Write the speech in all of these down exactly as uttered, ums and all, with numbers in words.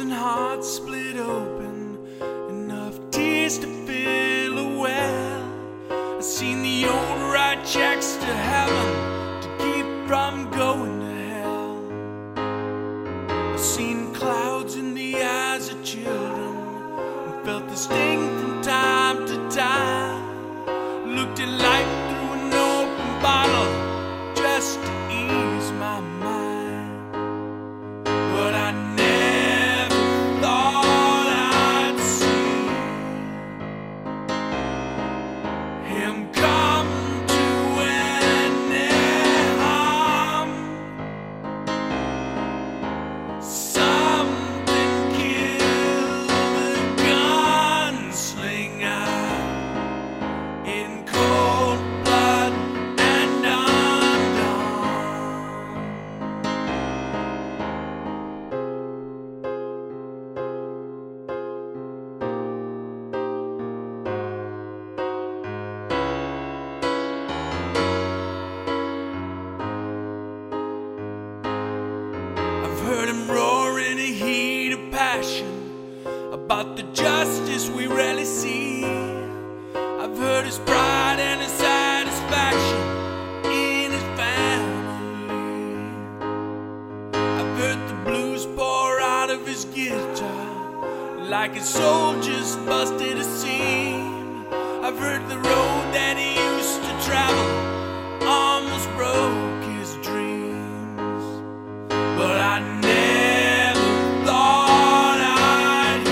frozen heart split open, enough tears to fill a well. I've seen the old write checks to heaven to keep from going to hell. I've seen clouds in the eyes of children and felt the sting from time to time. Looked at life through an open bottle just to ease my mind. But I never thought I'd see him come to any harm. Something killed the gunslinger in cold blood and undone. I've heard him roar in a heat of passion about the justice we rarely see. I've heard his pride and his satisfaction in his family. I've heard the blues pour out of his guitar like his soldiers busted a seam. I've heard the road that he used to travel almost broke his dreams. But I never thought I'd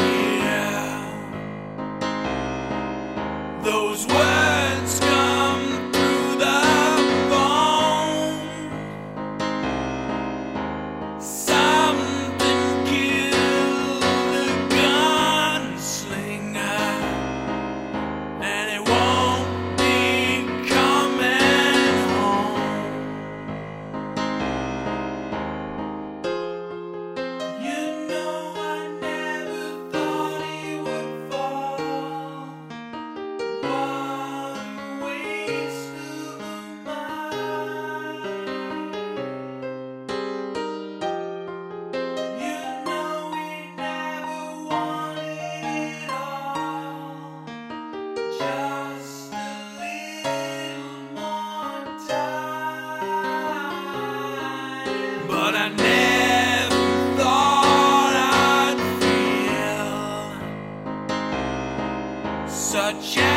hear those words come through the phone. Something killed the gunslinger, and it won't be coming home. You know I never thought he would fall. One waste of a mind. You know we never wanted it all. Just a little more time. But I never thought I'd feel such